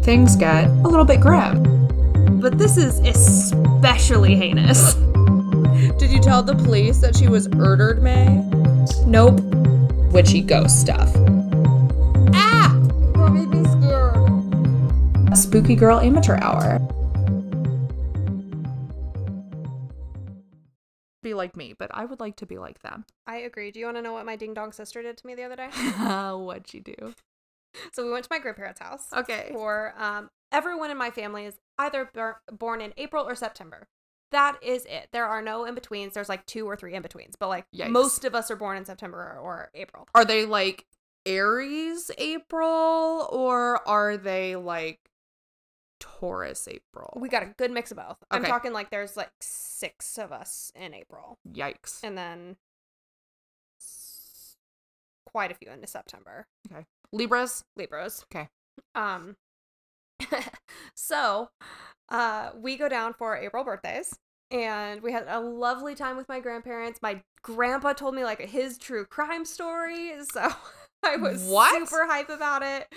things get a little bit grim. But this is especially heinous. Did you tell the police that she was murdered, May? Nope. Witchy ghost stuff. Ah! That made me scared. Spooky Girl Amateur Hour. Be like me, but I would like to be like them. I agree. Do you want to know what my ding-dong sister did to me the other day? What'd she do? So we went to my grandparents' house. Okay. For everyone in my family is either born in April or September. That is it. There are no in-betweens. There's like 2 or 3 in-betweens, but like Yikes. Most of us are born in September or April. Are they like Aries April or are they like Taurus April? We got a good mix of both. I'm Okay. talking like there's like 6 of us in April. Yikes. And then quite a few into September. Okay. Libras? Libras. Okay. So, we go down for April birthdays, and we had a lovely time with my grandparents. My grandpa told me like his true crime story, so I was super hype about it.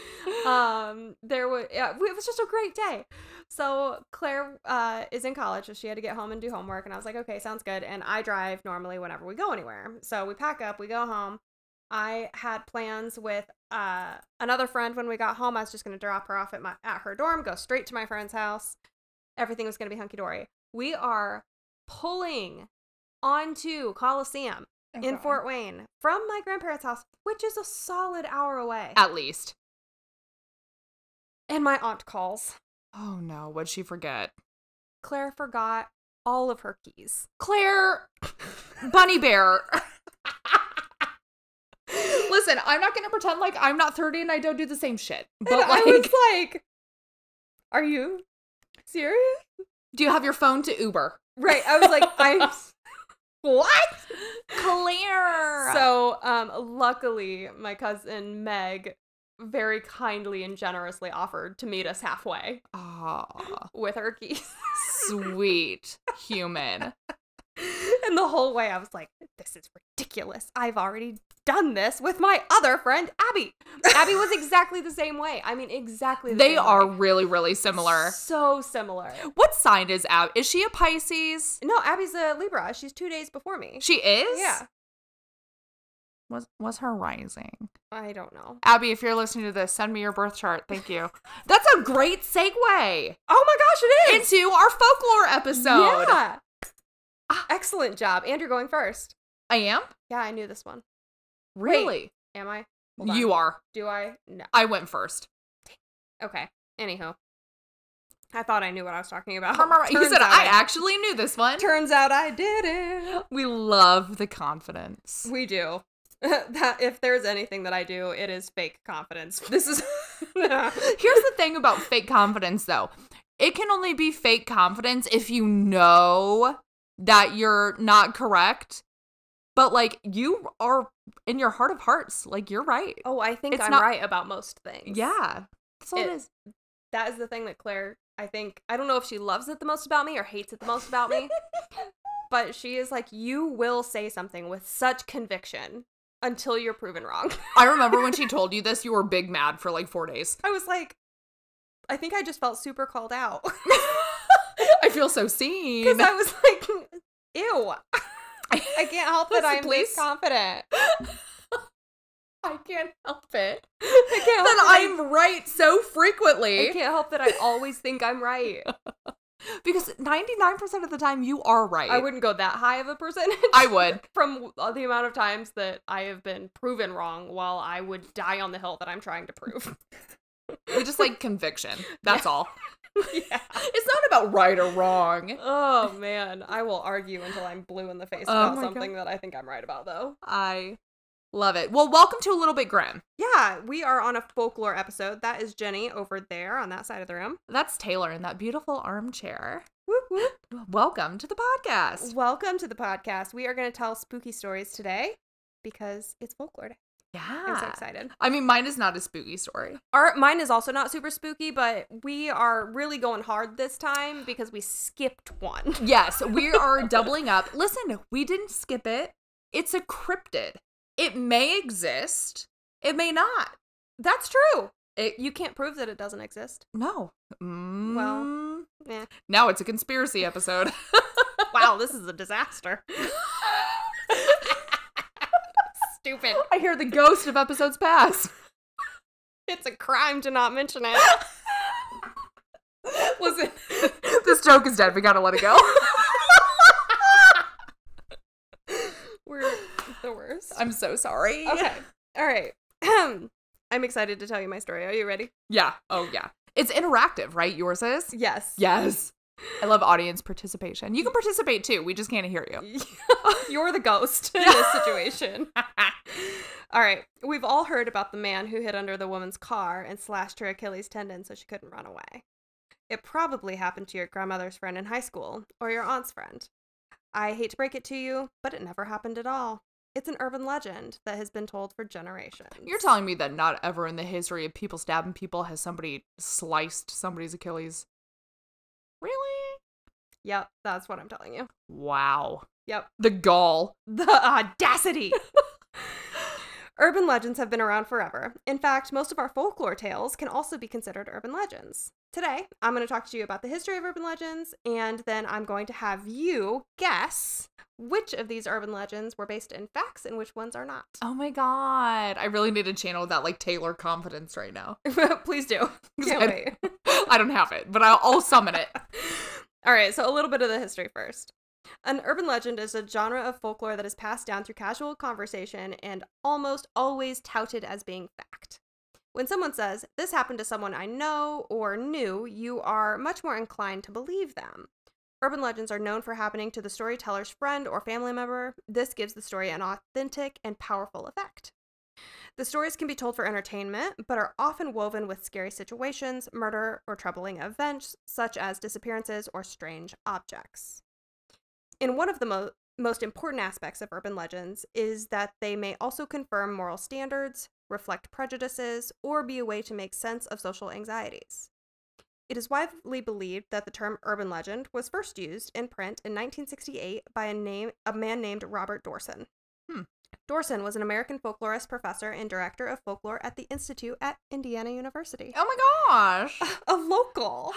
It was just a great day. So Claire is in college, so she had to get home and do homework, and I was like, okay, sounds good. And I drive normally whenever we go anywhere, so we pack up, we go home. I had plans with another friend when we got home. I was just going to drop her off at her dorm, go straight to my friend's house. Everything was going to be hunky-dory. We are pulling onto Coliseum in Fort Wayne from my grandparents' house, which is a solid hour away. At least. And my aunt calls. Oh no, what'd she forget? Claire forgot all of her keys. Claire! Bunny Bear! Listen, I'm not gonna pretend like I'm not 30 and I don't do the same shit. But and like, I was like, are you serious? Do you have your phone to Uber? Right. I was like, what? Claire! So, luckily, my cousin Meg very kindly and generously offered to meet us halfway. With her keys. Sweet human. And the whole way I was like, this is ridiculous. I've already done this with my other friend, Abby. Abby was exactly the same way. I mean, exactly the same way. They are really, really similar. So similar. What sign is Abby? Is she a Pisces? No, Abby's a Libra. She's 2 days before me. She is? Yeah. What's her rising? I don't know. Abby, if you're listening to this, send me your birth chart. Thank you. That's a great segue. Oh my gosh, it is! Into our folklore episode. Yeah. Excellent job. And you're going first. I am? Yeah, I knew this one. Really? Wait, am I? Hold on. You are. Do I? No. I went first. Okay. Anywho. I thought I knew what I was talking about. You said I actually knew this one. Turns out I didn't. We love the confidence. We do. That if there's anything that I do, it is fake confidence. This is Here's the thing about fake confidence though. It can only be fake confidence if you know that you're not correct. But like you are in your heart of hearts, like you're right. Oh, I think I'm right about most things. Yeah. That's all it is. That is the thing that Claire, I don't know if she loves it the most about me or hates it the most about me. But she is like, you will say something with such conviction until you're proven wrong. I remember when she told you this, you were big mad for like 4 days. I was like, I think I just felt super called out. I feel so seen. Because I was like, ew. I can't help that I'm this confident. I can't help it. I can't help that I'm right so frequently. I can't help that I always think I'm right. Because 99% of the time you are right. I wouldn't go that high of a percentage. I would. From the amount of times that I have been proven wrong while I would die on the hill that I'm trying to prove. We just like conviction. That's all. Yeah. It's not about right or wrong. Oh, man. I will argue until I'm blue in the face about something that I think I'm right about, though. I love it. Well, welcome to A Little Bit Grim. Yeah, we are on a folklore episode. That is Jenny over there on that side of the room. That's Taylor in that beautiful armchair. Whoop, whoop. Welcome to the podcast. Welcome to the podcast. We are going to tell spooky stories today because it's folklore day. Yeah. I'm so excited. I mean, mine is not a spooky story. Mine is also not super spooky, but we are really going hard this time because we skipped one. Yes, we are doubling up. Listen, we didn't skip it. It's a cryptid. It may exist. It may not. That's true. You can't prove that it doesn't exist. No. Well, yeah. Now it's a conspiracy episode. Wow, this is a disaster. Stupid. I hear the ghost of episodes past. It's a crime to not mention it. Listen, this joke is dead. We gotta let it go. We're the worst. I'm so sorry. Okay. All right. I'm excited to tell you my story. Are you ready? Yeah. Oh, yeah. It's interactive, right? Yours is? Yes. Yes. I love audience participation. You can participate too. We just can't hear you. You're the ghost in this situation. All right. We've all heard about the man who hid under the woman's car and slashed her Achilles tendon so she couldn't run away. It probably happened to your grandmother's friend in high school or your aunt's friend. I hate to break it to you, but it never happened at all. It's an urban legend that has been told for generations. You're telling me that not ever in the history of people stabbing people has somebody sliced somebody's Achilles? Really? Yep, that's what I'm telling you. Wow. Yep. The gall. The audacity. Urban legends have been around forever. In fact, most of our folklore tales can also be considered urban legends. Today, I'm going to talk to you about the history of urban legends, and then I'm going to have you guess which of these urban legends were based in facts and which ones are not. Oh my god. I really need to channel that like Taylor confidence right now. Please do. Can't wait. I don't have it, but I'll summon it. All right, so a little bit of the history first. An urban legend is a genre of folklore that is passed down through casual conversation and almost always touted as being fact. When someone says, "This happened to someone I know or knew," you are much more inclined to believe them. Urban legends are known for happening to the storyteller's friend or family member. This gives the story an authentic and powerful effect. The stories can be told for entertainment, but are often woven with scary situations, murder, or troubling events, such as disappearances or strange objects. And one of the most important aspects of urban legends is that they may also confirm moral standards, reflect prejudices, or be a way to make sense of social anxieties. It is widely believed that the term urban legend was first used in print in 1968 by a man named Robert Dorson. Dorson was an American folklorist, professor, and director of folklore at the Institute at Indiana University. Oh my gosh. A local.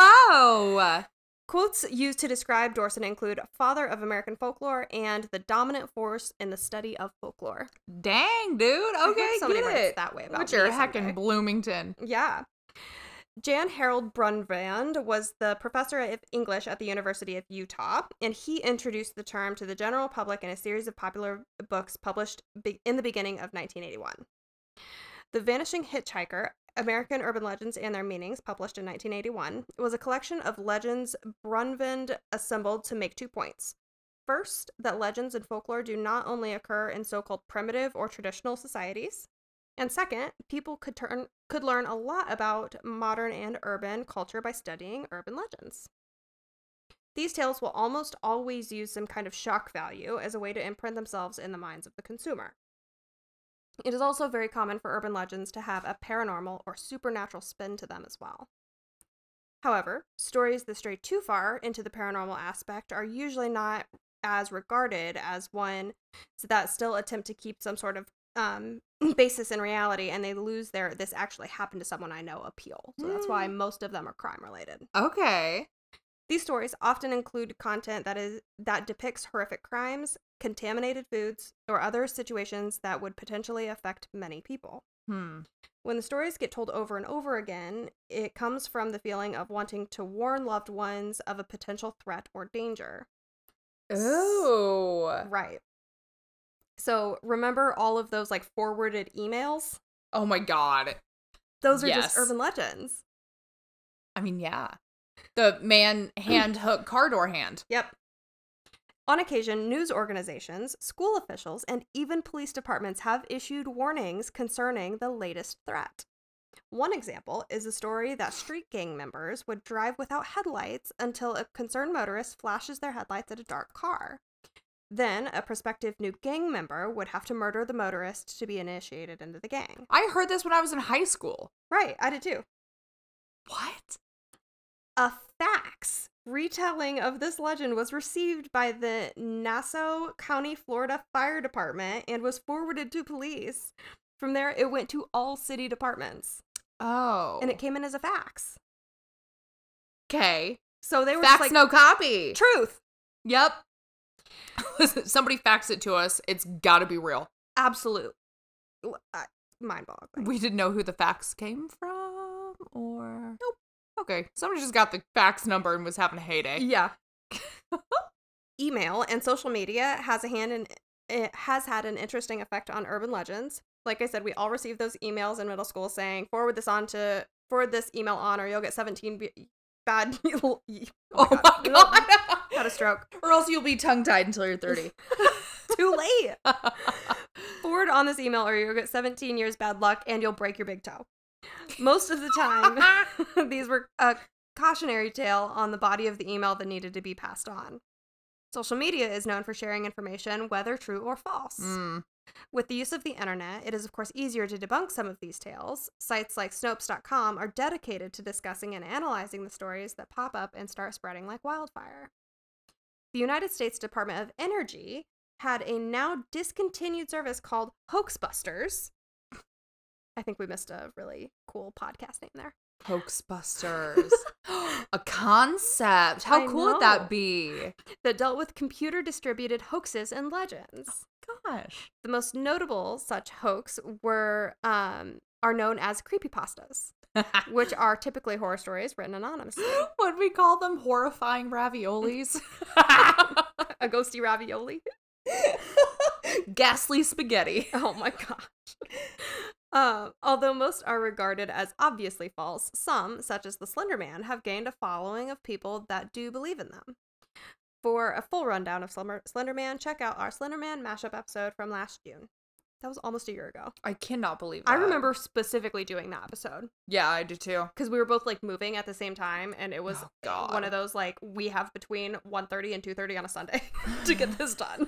Hello. Quotes used to describe Dorson include "father of American folklore" and "the dominant force in the study of folklore." Dang, dude. Okay, somebody get writes it. that way about What's me your someday. heckin' Bloomington? Yeah. Jan Harold Brunvand was the professor of English at the University of Utah, and he introduced the term to the general public in a series of popular books published in the beginning of 1981. The Vanishing Hitchhiker, American Urban Legends and Their Meanings, published in 1981, was a collection of legends Brunvand assembled to make 2 points. First, that legends and folklore do not only occur in so-called primitive or traditional societies. And second, people could learn a lot about modern and urban culture by studying urban legends. These tales will almost always use some kind of shock value as a way to imprint themselves in the minds of the consumer. It is also very common for urban legends to have a paranormal or supernatural spin to them as well. However, stories that stray too far into the paranormal aspect are usually not as regarded as one that still attempt to keep some sort of basis in reality, and they lose their "this actually happened to someone I know" appeal. So that's why most of them are crime related. Okay. These stories often include content that depicts horrific crimes, contaminated foods, or other situations that would potentially affect many people. When the stories get told over and over again, it comes from the feeling of wanting to warn loved ones of a potential threat or danger. Oh. Right. So remember all of those like forwarded emails? Oh my god. Those are Yes. just urban legends. I mean, yeah. The man hand hook car door hand. Yep. On occasion, news organizations, school officials, and even police departments have issued warnings concerning the latest threat. One example is a story that street gang members would drive without headlights until a concerned motorist flashes their headlights at a dark car. Then, a prospective new gang member would have to murder the motorist to be initiated into the gang. I heard this when I was in high school. Right, I did too. What? A fax retelling of this legend was received by the Nassau County, Florida Fire Department and was forwarded to police. From there, it went to all city departments. Oh. And it came in as a fax. Okay. So they were Fax just like, no copy. truth. Yep. Listen, somebody faxed it to us. It's gotta be real. Absolute. Mind-boggling. We didn't know who the fax came from, or Nope. Okay, somebody just got the fax number and was having a heyday. Yeah. Email and social media has had an interesting effect on urban legends. Like I said, we all received those emails in middle school saying, forward this email on or you'll get 17 bad. Oh my God. Had a stroke. Or else you'll be tongue-tied until you're 30. Too late. Forward on this email or you'll get 17 years bad luck and you'll break your big toe. Most of the time, these were a cautionary tale on the body of the email that needed to be passed on. Social media is known for sharing information, whether true or false. With the use of the internet, it is of course easier to debunk some of these tales. Sites like Snopes.com are dedicated to discussing and analyzing the stories that pop up and start spreading like wildfire. The United States Department of Energy had a now discontinued service called Hoaxbusters. I think we missed a really cool podcast name there. Hoaxbusters. A concept. How cool would that be? That dealt with computer-distributed hoaxes and legends. Oh, gosh. The most notable such hoax are known as creepypastas, which are typically horror stories written anonymously. Would we call them horrifying raviolis? A ghosty ravioli? Ghastly spaghetti. Oh my gosh. Although most are regarded as obviously false, some, such as the Slender Man, have gained a following of people that do believe in them. For a full rundown of Slender Man, check out our Slender Man mashup episode from last June. That was almost a year ago. I cannot believe that. I remember specifically doing that episode. Yeah, I do too. Because we were both like moving at the same time, and it was one of those like, we have between 1:30 and 2:30 on a Sunday to get this done.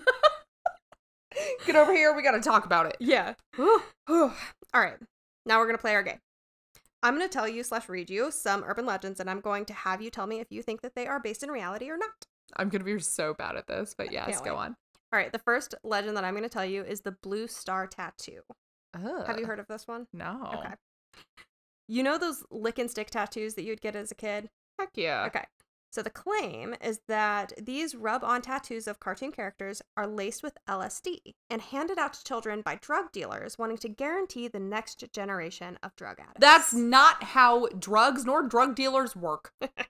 Get over here, we gotta talk about it. Yeah. All right, now we're gonna play our game. I'm gonna tell you / read you some urban legends, and I'm going to have you tell me if you think that they are based in reality or not. I'm gonna be so bad at this, but yes, go on. All right, the first legend that I'm gonna tell you is the Blue Star Tattoo. Ugh. Have you heard of this one? No. Okay. You know those lick and stick tattoos that you'd get as a kid? Heck yeah. Okay. So the claim is that these rub-on tattoos of cartoon characters are laced with LSD and handed out to children by drug dealers wanting to guarantee the next generation of drug addicts. That's not how drugs nor drug dealers work.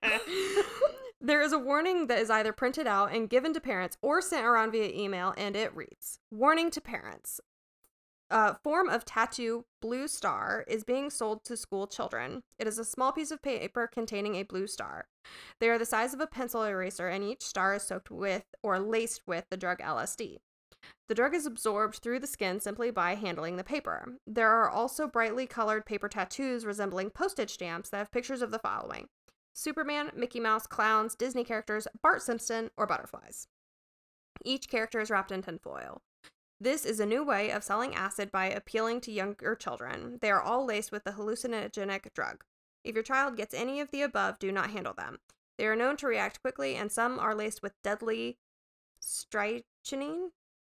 There is a warning that is either printed out and given to parents or sent around via email, and it reads, "Warning to parents. Form of tattoo blue star is being sold to school children. It is a small piece of paper containing a blue star. They are the size of a pencil eraser, and each star is soaked with or laced with the drug LSD. The drug is absorbed through the skin simply by handling the paper. There are also brightly colored paper tattoos resembling postage stamps that have pictures of the following: Superman, Mickey Mouse, clowns, Disney characters, Bart Simpson, or butterflies. Each character is wrapped in tinfoil. This is a new way of selling acid by appealing to younger children. They are all laced with the hallucinogenic drug. If your child gets any of the above, do not handle them. They are known to react quickly, and some are laced with deadly strychnine."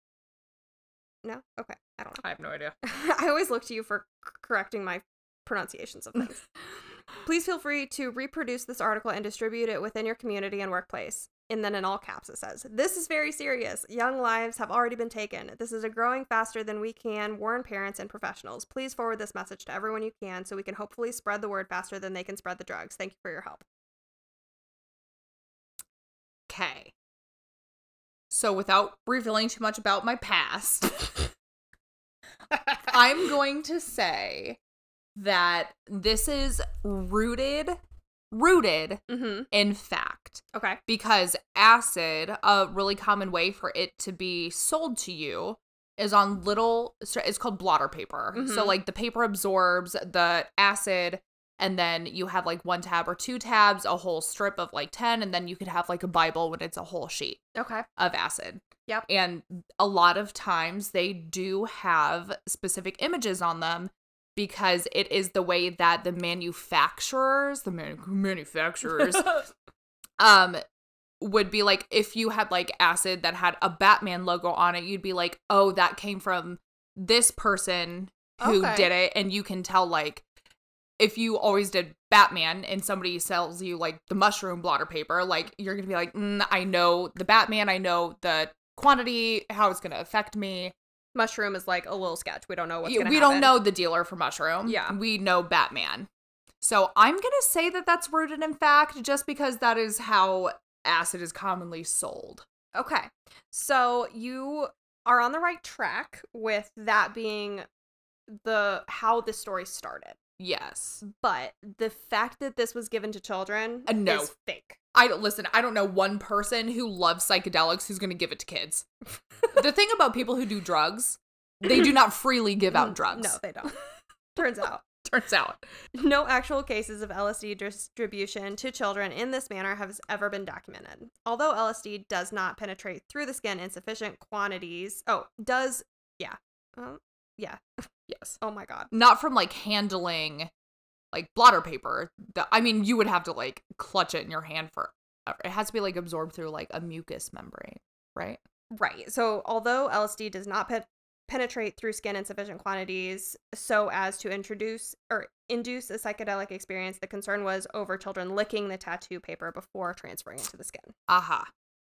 No? Okay. I don't know. I have no idea. I always look to you for correcting my pronunciations of things. Please feel free to reproduce this article and distribute it within your community and workplace. And then in all caps it says, "This is very serious. Young lives have already been taken. This is growing faster than we can warn parents and professionals. Please forward this message to everyone you can so we can hopefully spread the word faster than they can spread the drugs. Thank you for your help." Okay. So without revealing too much about my past, I'm going to say that this is rooted in fact. Okay. Because acid, a really common way for it to be sold to you, is on it's called blotter paper. Mm-hmm. So like the paper absorbs the acid, and then you have like 1 tab or 2 tabs, a whole strip of like 10, and then you could have like a Bible when it's a whole sheet of acid. Yep. And a lot of times they do have specific images on them, because it is the way that the manufacturers would be like, if you had like acid that had a Batman logo on it, you'd be like, oh, that came from this person who did it. And you can tell like if you always did Batman and somebody sells you like the mushroom blotter paper, like you're gonna be like, I know the Batman, I know the quantity, how it's gonna affect me. Mushroom is like a little sketch. We don't know what's gonna We happen. don't know the dealer for mushroom. Yeah. We know Batman. So I'm gonna say that that's rooted in fact, just because that is how acid is commonly sold. Okay. So you are on the right track with that being how the story started. Yes. But the fact that this was given to children No. is fake. I don't know one person who loves psychedelics who's going to give it to kids. The thing about people who do drugs, they do not freely give out drugs. No, they don't. Turns out. Turns out. No actual cases of LSD distribution to children in this manner has ever been documented. Although LSD does not penetrate through the skin in sufficient quantities. Yeah. Yes. Oh my God. Not from like handling like blotter paper. You would have to like clutch it in your hand for. It has to be like absorbed through like a mucous membrane, right? Right. So although LSD does not penetrate through skin in sufficient quantities so as to induce a psychedelic experience, the concern was over children licking the tattoo paper before transferring it to the skin. Aha.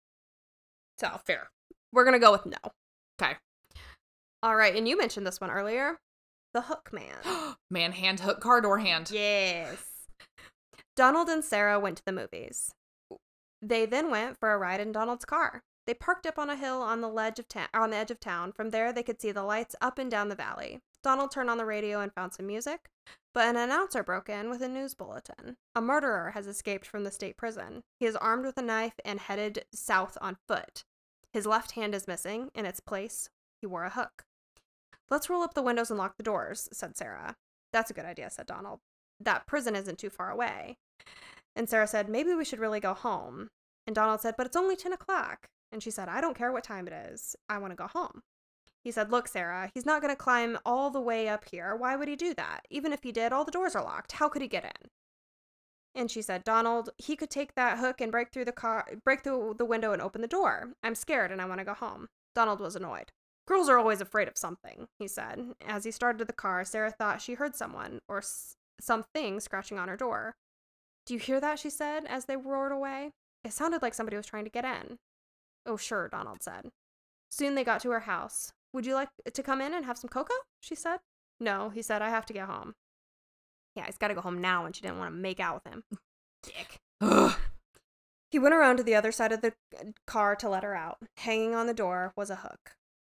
So Fair. we're going to go with no. Okay. All right. And you mentioned this one earlier. The Hook Man. Man hand, hook, car door hand. Yes. Donald and Sarah went to the movies. They then went for a ride in Donald's car. They parked up on a hill on the edge of town. From there, they could see the lights up and down the valley. Donald turned on the radio and found some music, but an announcer broke in with a news bulletin. A murderer has escaped from the state prison. He is armed with a knife and headed south on foot. His left hand is missing. In its place, he wore a hook. Let's roll up the windows and lock the doors, said Sarah. That's a good idea, said Donald. That prison isn't too far away. And Sarah said, maybe we should really go home. And Donald said, but it's only 10 o'clock. And she said, I don't care what time it is. I want to go home. He said, look, Sarah, he's not going to climb all the way up here. Why would he do that? Even if he did, all the doors are locked. How could he get in? And she said, Donald, he could take that hook and break through the window and open the door. I'm scared and I want to go home. Donald was annoyed. Girls are always afraid of something, he said. As he started the car, Sarah thought she heard someone or something scratching on her door. Do you hear that? She said as they roared away. It sounded like somebody was trying to get in. Oh, sure, Donald said. Soon they got to her house. Would you like to come in and have some cocoa? She said. No, he said, I have to get home. Yeah, he's got to go home now, and she didn't want to make out with him. Dick. Ugh. He went around to the other side of the car to let her out. Hanging on the door was a hook.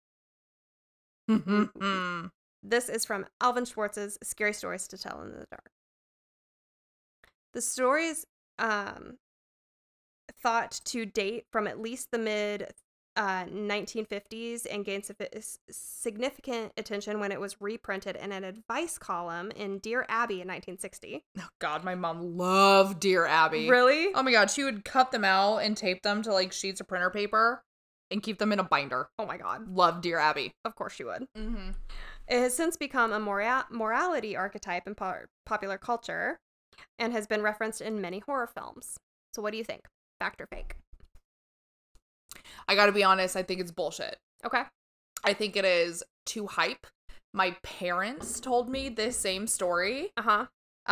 This is from Alvin Schwartz's Scary Stories to Tell in the Dark. The stories thought to date from at least the mid 1950s and gained significant attention when it was reprinted in an advice column in Dear Abby in 1960. Oh God, my mom loved Dear Abby. Really? Oh my God, she would cut them out and tape them to like sheets of printer paper and keep them in a binder. Oh my God. Love Dear Abby. Of course she would. Mm-hmm. It has since become a morality archetype in popular culture and has been referenced in many horror films. So what do you think? Fact or fake? I gotta be honest, I think it's bullshit. Okay. I think it is too hype. My parents told me this same story. Uh-huh.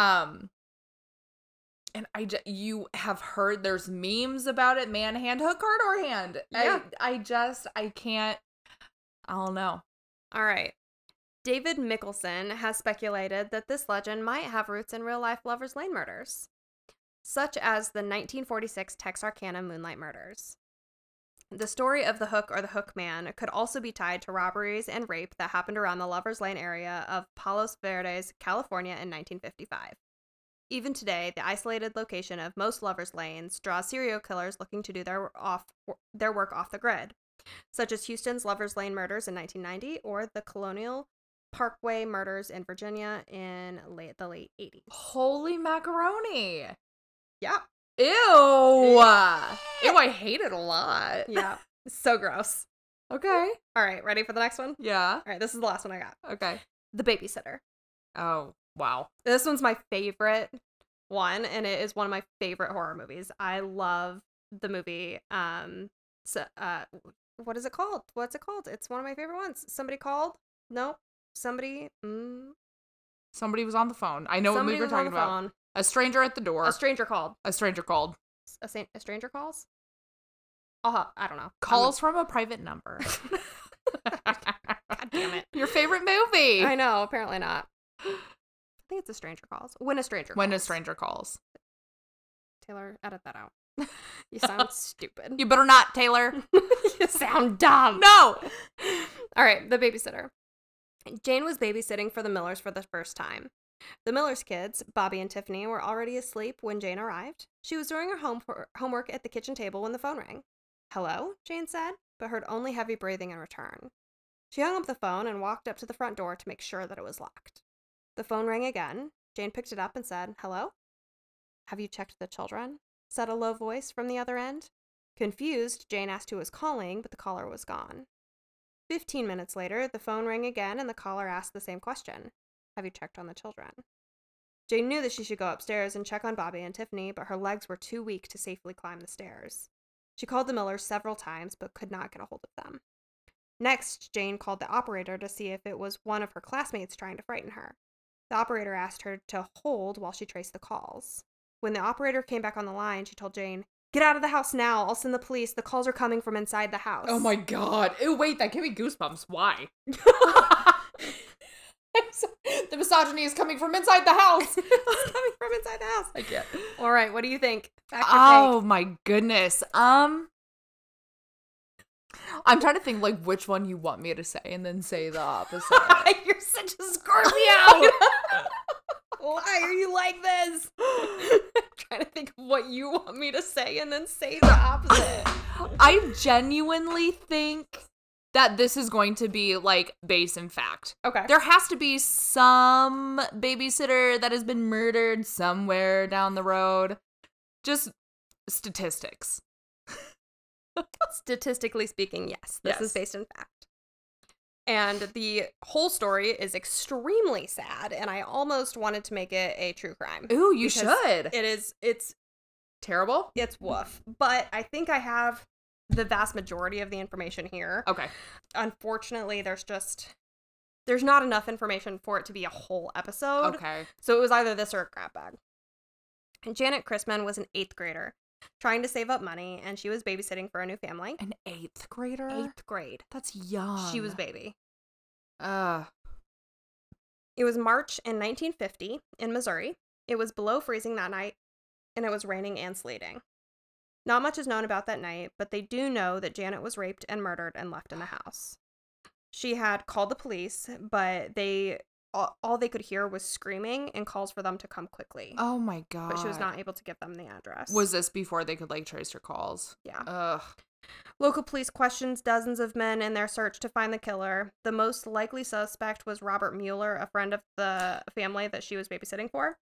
And you have heard there's memes about it, man hand, hook, car door hand. Yeah. I can't, I don't know. All right. David Mickelson has speculated that this legend might have roots in real-life Lover's Lane murders, such as the 1946 Texarkana Moonlight Murders. The story of the Hook or the Hook Man could also be tied to robberies and rape that happened around the Lover's Lane area of Palos Verdes, California in 1955. Even today, the isolated location of most Lover's Lanes draws serial killers looking to do their work off the grid, such as Houston's Lover's Lane murders in 1990 or the Colonial Parkway murders in Virginia in the late 80s. Holy macaroni. Yeah. Ew. Ew, I hate it a lot. Yeah. So gross. Okay. All right, ready for the next one? Yeah. All right, this is the last one I got. Okay. The Babysitter. Oh, wow. This one's my favorite one, and it is one of my favorite horror movies. I love the movie. What is it called? What's it called? It's one of my favorite ones. Somebody Called? No. Somebody. Somebody was on the phone. I know Somebody what movie we're was on talking the about. phone. A stranger at the door. A stranger called. A stranger called. A stranger calls? I don't know. Calls from a private number. God damn it. Your favorite movie. I know, apparently not. I think it's a stranger calls. When a stranger calls. When a stranger calls. Taylor, edit that out. You sound stupid. You better not, Taylor. You sound dumb. No. All right, the babysitter. Jane was babysitting for the Millers for the first time. The Millers' kids, Bobby and Tiffany, were already asleep when Jane arrived. She was doing her homework at the kitchen table when the phone rang. "Hello?" Jane said, but heard only heavy breathing in return. She hung up the phone and walked up to the front door to make sure that it was locked. The phone rang again. Jane picked it up and said, "Hello?" "Have you checked the children?" said a low voice from the other end. Confused, Jane asked who was calling, but the caller was gone. 15 minutes later, the phone rang again and the caller asked the same question. "Have you checked on the children?" Jane knew that she should go upstairs and check on Bobby and Tiffany, but her legs were too weak to safely climb the stairs. She called the Millers several times, but could not get a hold of them. Next, Jane called the operator to see if it was one of her classmates trying to frighten her. The operator asked her to hold while she traced the calls. When the operator came back on the line, she told Jane, "Get out of the house now. I'll send the police. The calls are coming from inside the house." Oh my god. Ew, wait, that gave me goosebumps. Why? The misogyny is coming from inside the house. It's coming from inside the house. I get. All right, what do you think? Fact or Oh my goodness. I'm trying to think like which one you want me to say and then say the opposite. fake? You're such a Scorpio. Why are you like this? I'm trying to think of what you want me to say and then say the opposite. I genuinely think that this is going to be like based in fact. Okay. There has to be some babysitter that has been murdered somewhere down the road. Just statistics. Statistically speaking, yes. This Yes. is based in fact. And the whole story is extremely sad, and I almost wanted to make it a true crime. Ooh, you because should. It's Terrible? It's woof. But I think I have the vast majority of the information here. Okay. Unfortunately, there's not enough information for it to be a whole episode. Okay. So it was either this or a grab bag. And Janet Chrisman was an 8th grader trying to save up money, and she was babysitting for a new family. An 8th grader? 8th grade. That's young. She was baby. Ugh. It was March in 1950 in Missouri. It was below freezing that night, and it was raining and sleeting. Not much is known about that night, but they do know that Janet was raped and murdered and left in the house. She had called the police, but all they could hear was screaming and calls for them to come quickly. Oh my god. But she was not able to give them the address. Was this before they could like trace her calls? Yeah. Ugh. Local police questioned dozens of men in their search to find the killer. The most likely suspect was Robert Mueller, a friend of the family that she was babysitting for.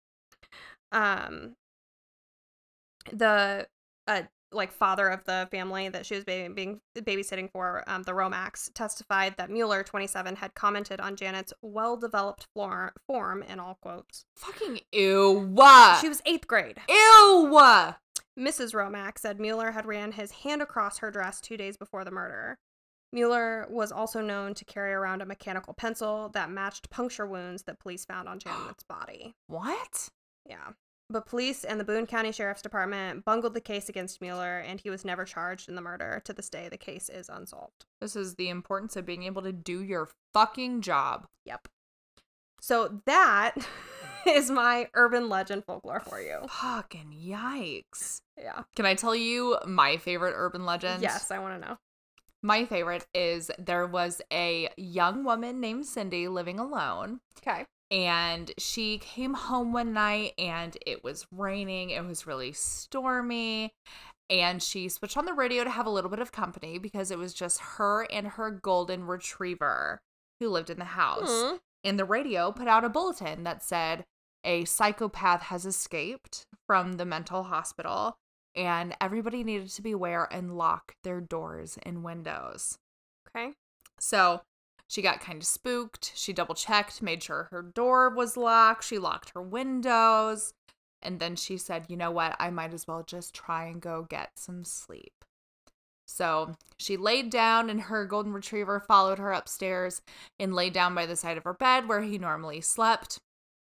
The father of the family that she was babysitting for, the Romax, testified that Mueller, 27, had commented on Janet's well-developed form, in all quotes. Fucking ew. She was 8th grade. Ew. Mrs. Romax said Mueller had ran his hand across her dress 2 days before the murder. Mueller was also known to carry around a mechanical pencil that matched puncture wounds that police found on Janet's body. What? Yeah. But police and the Boone County Sheriff's Department bungled the case against Mueller, and he was never charged in the murder. To this day, the case is unsolved. This is the importance of being able to do your fucking job. Yep. So that is my urban legend folklore for you. Fucking yikes. Yeah. Can I tell you my favorite urban legend? Yes, I want to know. My favorite is there was a young woman named Cindy living alone. Okay. And she came home one night and it was raining. It was really stormy. And she switched on the radio to have a little bit of company because it was just her and her golden retriever who lived in the house. Mm-hmm. And the radio put out a bulletin that said a psychopath has escaped from the mental hospital and everybody needed to beware and lock their doors and windows. Okay. So she got kind of spooked. She double checked, made sure her door was locked. She locked her windows. And then she said, you know what? I might as well just try and go get some sleep. So she laid down and her golden retriever followed her upstairs and laid down by the side of her bed where he normally slept.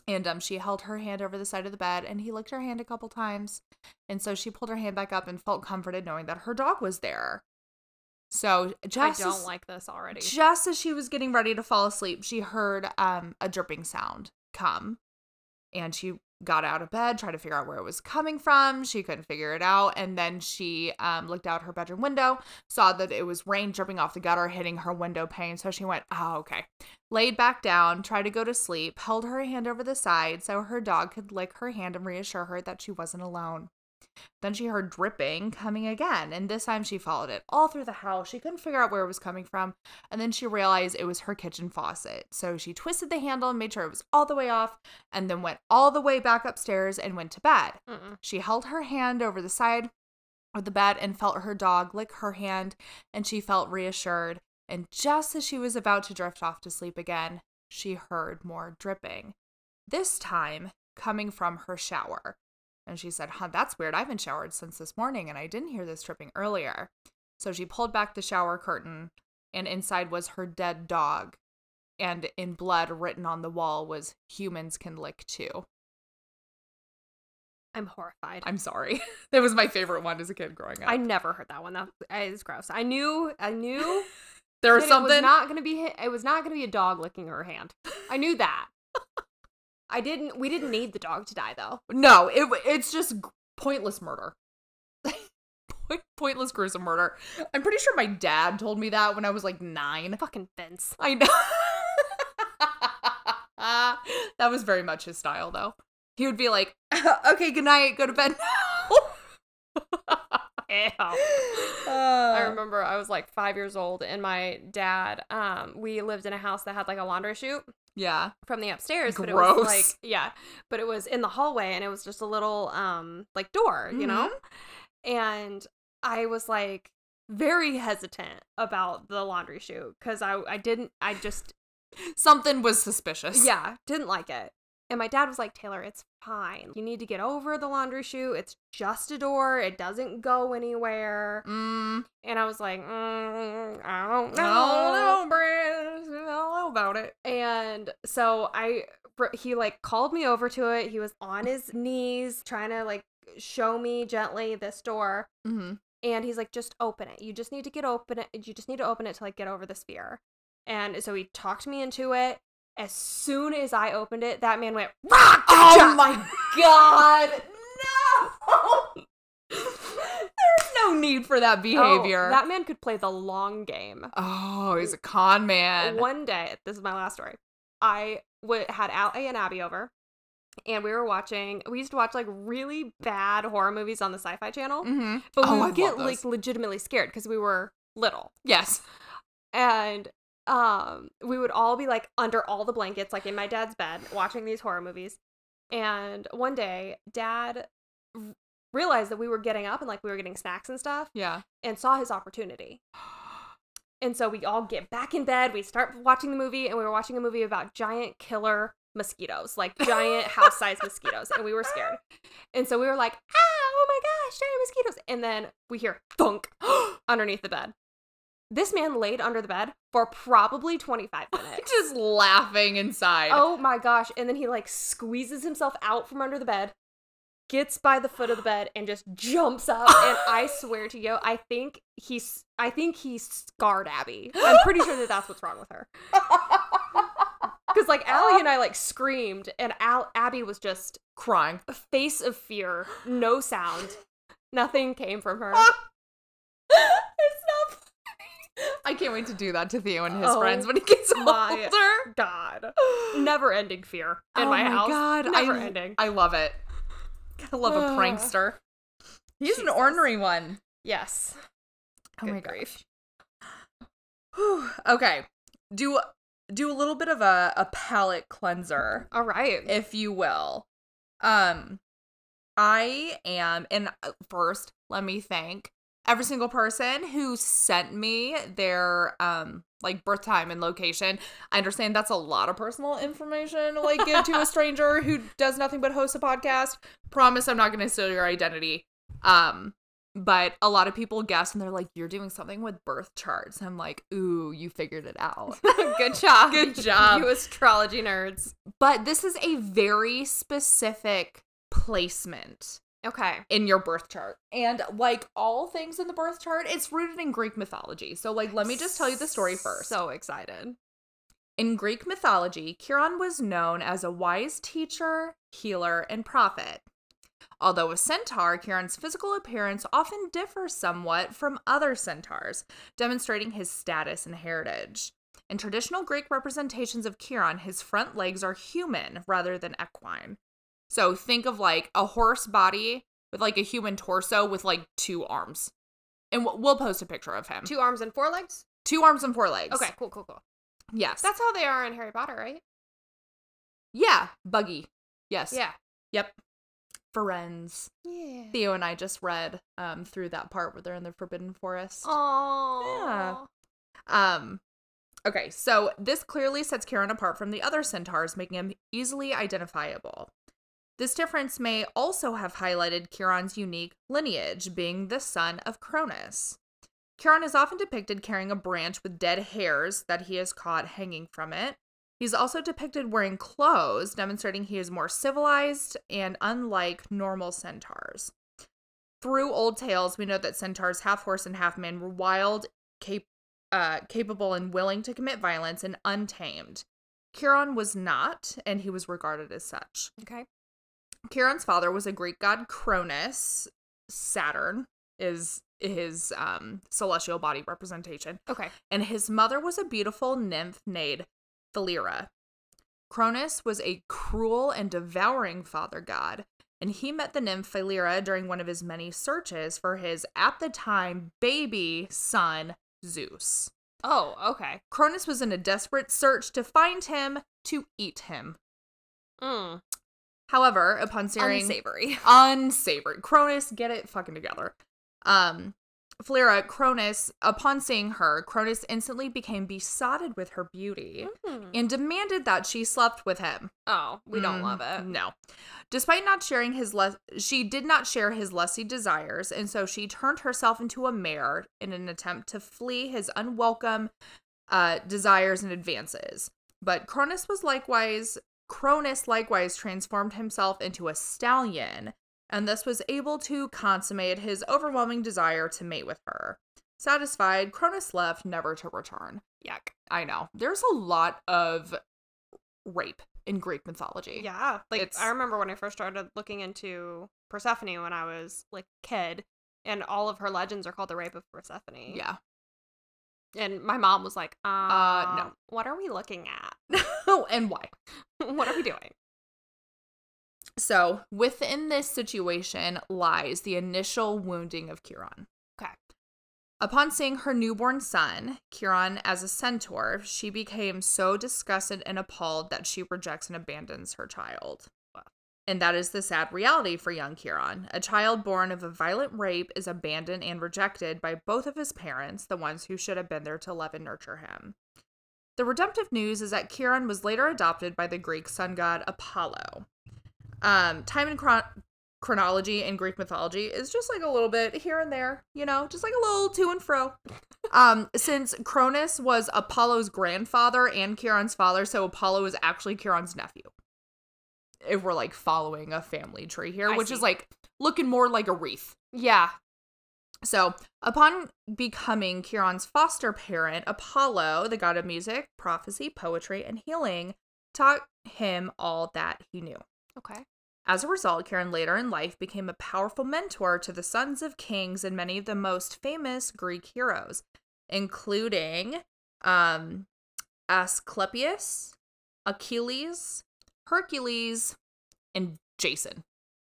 And she held her hand over the side of the bed, and he licked her hand a couple times. And so she pulled her hand back up and felt comforted knowing that her dog was there. So I just don't like this already. Just as she was getting ready to fall asleep, she heard a dripping sound come. And she got out of bed, tried to figure out where it was coming from. She couldn't figure it out. And then she looked out her bedroom window, saw that it was rain dripping off the gutter, hitting her window pane. So she went, oh, okay. Laid back down, tried to go to sleep, held her hand over the side so her dog could lick her hand and reassure her that she wasn't alone. Then she heard dripping coming again, and this time she followed it all through the house. She couldn't figure out where it was coming from, and then she realized it was her kitchen faucet. So she twisted the handle and made sure it was all the way off, and then went all the way back upstairs and went to bed. She held her hand over the side of the bed and felt her dog lick her hand, and she felt reassured. And just as she was about to drift off to sleep again, she heard more dripping, this time coming from her shower. And she said, that's weird. I haven't showered since this morning, and I didn't hear this dripping earlier. So she pulled back the shower curtain, and inside was her dead dog. And in blood written on the wall was, humans can lick too. I'm horrified. I'm sorry. That was my favorite one as a kid growing up. I never heard that one. That is gross. I knew there was something. It was not going to be a dog licking her hand. I knew that. We didn't need the dog to die, though. No, it's just pointless murder. Pointless, gruesome murder. I'm pretty sure my dad told me that when I was like 9. Fucking Vince. I know. That was very much his style, though. He would be like, okay, good night, go to bed now. I remember I was like 5 years old, and my dad, we lived in a house that had like a laundry chute. Yeah. From the upstairs. Gross. But it was like, yeah. But it was in the hallway, and it was just a little, like, door, you know? And I was, like, very hesitant about the laundry chute, because I just... Something was suspicious. Yeah, didn't like it. And my dad was like, Taylor, it's fine. You need to get over the laundry chute. It's just a door. It doesn't go anywhere. And I was like, I don't know. I don't know, Brad. I don't know about it. And so he like called me over to it. He was on his knees trying to like show me gently this door. And he's like, just open it. You just need to open it. You just need to open it to like get over this fear. And so he talked me into it. As soon as I opened it, that man went, Rah, gotcha! Oh my God. No! There's no need for that behavior. Oh, that man could play the long game. Oh, he's a con man. One day, this is my last story, I had Allie and Abby over, and we used to watch like really bad horror movies on the Sci-Fi Channel, but we would get like legitimately scared because we were little. Yes. And we would all be like under all the blankets, like in my dad's bed, watching these horror movies. And one day, Dad realized that we were getting up and like we were getting snacks and stuff. Yeah. And saw his opportunity. And so we all get back in bed, we start watching the movie, and we were watching a movie about giant killer mosquitoes, like giant house-sized mosquitoes, and we were scared. And so we were like, oh my gosh, giant mosquitoes. And then we hear thunk underneath the bed. This man laid under the bed for probably 25 minutes. Just laughing inside. Oh my gosh. And then he like squeezes himself out from under the bed, gets by the foot of the bed, and just jumps up. And I swear to you, I think he scarred Abby. I'm pretty sure that that's what's wrong with her. Because like Allie and I like screamed, and Abby was just crying. A face of fear, no sound. Nothing came from her. It's not funny. I can't wait to do that to Theo and his friends when he gets older. God. Never ending fear in my house. God. Never ending. I love it. I love a prankster. He's an ornery one. Yes. Oh my grief. Okay. Do a little bit of a palate cleanser. All right. If you will. I am, and first, let me thank every single person who sent me their like birth time and location. I understand that's a lot of personal information to like give to a stranger who does nothing but host a podcast. Promise I'm not going to steal your identity. But a lot of people guess and they're like, you're doing something with birth charts. I'm like, ooh, you figured it out. Good job. Good job. You astrology nerds. But this is a very specific placement Okay. in your birth chart. And like all things in the birth chart, it's rooted in Greek mythology. So like, let me just tell you the story first. So excited. In Greek mythology, Chiron was known as a wise teacher, healer, and prophet. Although a centaur, Chiron's physical appearance often differs somewhat from other centaurs, demonstrating his status and heritage. In traditional Greek representations of Chiron, his front legs are human rather than equine. So think of like a horse body with like a human torso with like 2 arms. And we'll post a picture of him. 2 arms and 4 legs? 2 arms and 4 legs. Okay, cool. Yes. That's how they are in Harry Potter, right? Yeah, buggy. Yes. Yeah. Yep. Friends. Yeah. Theo and I just read through that part where they're in the Forbidden Forest. Oh. Yeah. Okay, so this clearly sets Chiron apart from the other centaurs, making him easily identifiable. This difference may also have highlighted Chiron's unique lineage, being the son of Cronus. Chiron is often depicted carrying a branch with dead hairs that he has caught hanging from it. He's also depicted wearing clothes, demonstrating he is more civilized and unlike normal centaurs. Through old tales, we know that centaurs, half horse and half man, were wild, capable and willing to commit violence, and untamed. Chiron was not, and he was regarded as such. Okay. Chiron's father was a Greek god Cronus. Saturn is his celestial body representation. Okay. And his mother was a beautiful nymph named Thalira. Cronus was a cruel and devouring father god, and he met the nymph Thalira during one of his many searches for his, at the time, baby son, Zeus. Oh, okay. Cronus was in a desperate search to find him to eat him. However, upon seeing... Unsavory. Cronus, get it fucking together. Cronus, upon seeing her, Cronus instantly became besotted with her beauty and demanded that she slept with him. Oh, we don't love it. No. Despite not sharing she did not share his lusty desires, and so she turned herself into a mare in an attempt to flee his unwelcome desires and advances. But Cronus likewise transformed himself into a stallion, and thus was able to consummate his overwhelming desire to mate with her. Satisfied, Cronus left, never to return. Yuck. I know. There's a lot of rape in Greek mythology. Yeah. Like, I remember when I first started looking into Persephone when I was, like, a kid, and all of her legends are called the Rape of Persephone. Yeah. And my mom was like, no. What are we looking at? Oh, and why? What are we doing? So, within this situation lies the initial wounding of Chiron. Okay. Upon seeing her newborn son, Chiron, as a centaur, she became so disgusted and appalled that she rejects and abandons her child. And that is the sad reality for young Chiron. A child born of a violent rape is abandoned and rejected by both of his parents, the ones who should have been there to love and nurture him. The redemptive news is that Chiron was later adopted by the Greek sun god Apollo. Time and chronology in Greek mythology is just like a little bit here and there, you know, just like a little to and fro. Since Cronus was Apollo's grandfather and Chiron's father, so Apollo is actually Chiron's nephew. If we're like following a family tree here, which is like looking more like a wreath. Yeah. So, upon becoming Chiron's foster parent, Apollo, the god of music, prophecy, poetry, and healing, taught him all that he knew. Okay. As a result, Chiron later in life became a powerful mentor to the sons of kings and many of the most famous Greek heroes, including Asclepius, Achilles, Hercules, and Jason.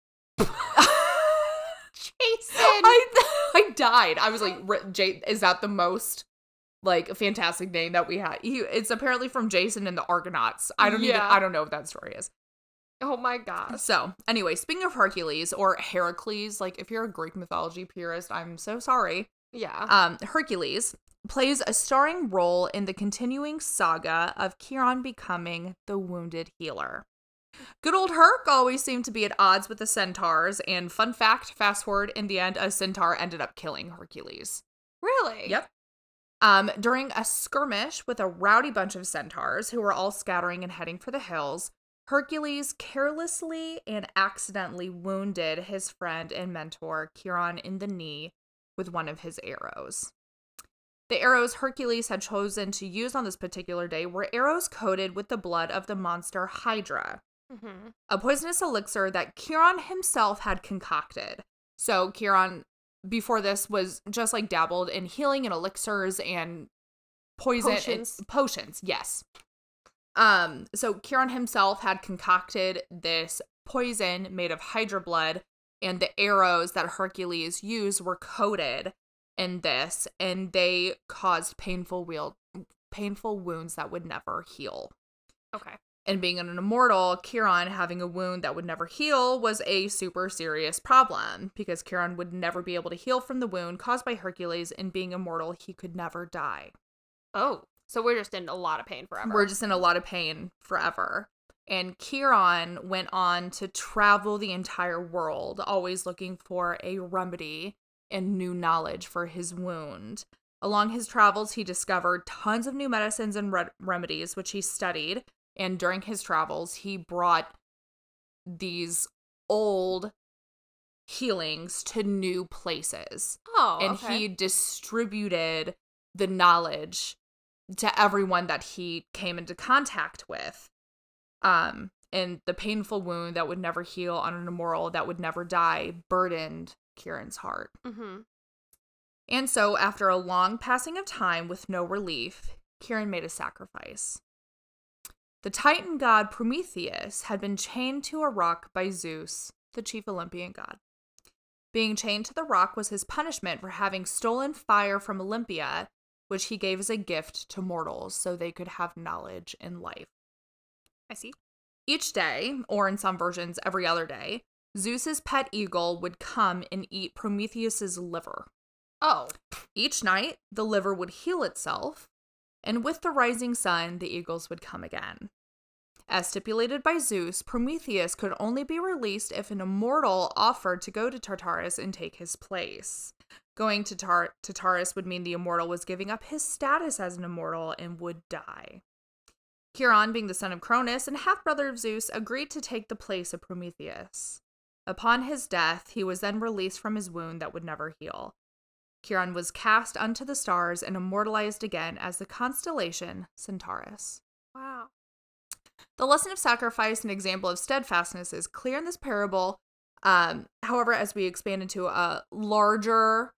Jason! I died. I was like, is that the most, like, fantastic name that we had? It's apparently from Jason and the Argonauts. I don't know what that story is. Oh my gosh. So, anyway, speaking of Hercules, or Heracles, like, if you're a Greek mythology purist, I'm so sorry. Yeah. Hercules plays a starring role in the continuing saga of Chiron becoming the wounded healer. Good old Herc always seemed to be at odds with the centaurs, and fun fact, fast forward, in the end, a centaur ended up killing Hercules. Really? Yep. During a skirmish with a rowdy bunch of centaurs who were all scattering and heading for the hills, Hercules carelessly and accidentally wounded his friend and mentor, Chiron, in the knee with one of his arrows. The arrows Hercules had chosen to use on this particular day were arrows coated with the blood of the monster Hydra, a poisonous elixir that Chiron himself had concocted. So Chiron, before this, was just like dabbled in healing and elixirs and potions, yes. So Chiron himself had concocted this poison made of Hydra blood, and the arrows that Hercules used were coated in this, and they caused painful wounds that would never heal. Okay. And being an immortal, Chiron having a wound that would never heal was a super serious problem, because Chiron would never be able to heal from the wound caused by Hercules, and being immortal, he could never die. Oh, so we're just in a lot of pain forever. We're just in a lot of pain forever. And Chiron went on to travel the entire world, always looking for a remedy and new knowledge for his wound. Along his travels, he discovered tons of new medicines and remedies, which he studied. And during his travels, he brought these old healings to new places. Oh, and okay. he distributed the knowledge to everyone that he came into contact with. And the painful wound that would never heal on an immortal that would never die burdened Chiron's heart. And so, after a long passing of time with no relief, Chiron made a sacrifice. The Titan god Prometheus had been chained to a rock by Zeus, the chief Olympian god. Being chained to the rock was his punishment for having stolen fire from Olympia, which he gave as a gift to mortals so they could have knowledge in life. I see. Each day, or in some versions every other day, Zeus's pet eagle would come and eat Prometheus's liver. Oh. Each night, the liver would heal itself, and with the rising sun, the eagles would come again. As stipulated by Zeus, Prometheus could only be released if an immortal offered to go to Tartarus and take his place. Going to Tartarus would mean the immortal was giving up his status as an immortal and would die. Chiron, being the son of Cronus and half-brother of Zeus, agreed to take the place of Prometheus. Upon his death, he was then released from his wound that would never heal. Chiron was cast unto the stars and immortalized again as the constellation Centaurus. Wow. The lesson of sacrifice and example of steadfastness is clear in this parable. However, as we expand into a larger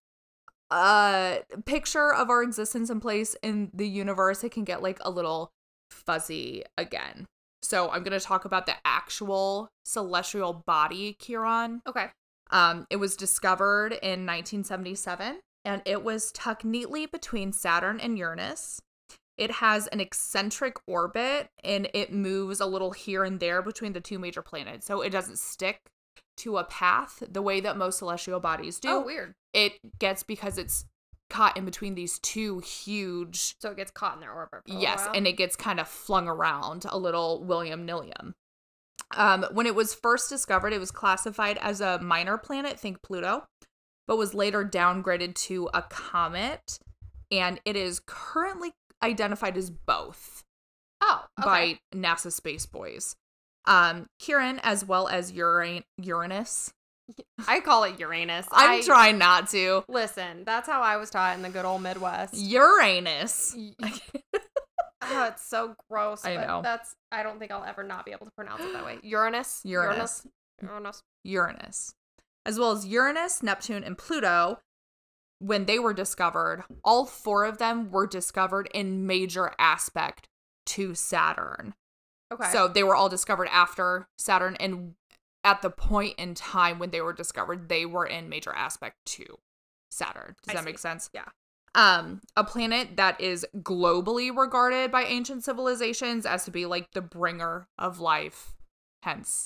picture of our existence and place in the universe, it can get like a little fuzzy again. So I'm going to talk about the actual celestial body Chiron. Okay. It was discovered in 1977, and it was tucked neatly between Saturn and Uranus. It has an eccentric orbit, and it moves a little here and there between the two major planets. So it doesn't stick to a path the way that most celestial bodies do. Oh, weird. It gets, because it's caught in between these two huge... So it gets caught in their orbit for a Yes, while. and it gets kind of flung around, a little William Nilliam. When it was first discovered, it was classified as a minor planet, think Pluto, but was later downgraded to a comet, and it is currently identified as both by NASA Space Boys. Chiron, as well as Uranus. I call it Uranus. I'm trying not to. Listen, that's how I was taught in the good old Midwest. Uranus. Oh, it's so gross. I know. I don't think I'll ever not be able to pronounce it that way. Uranus. As well as Uranus, Neptune, and Pluto, when they were discovered, all four of them were discovered in major aspect to Saturn. Okay. So they were all discovered after Saturn, and at the point in time when they were discovered, they were in major aspect to Saturn. Does that make sense? Yeah. A planet that is globally regarded by ancient civilizations as to be like the bringer of life, hence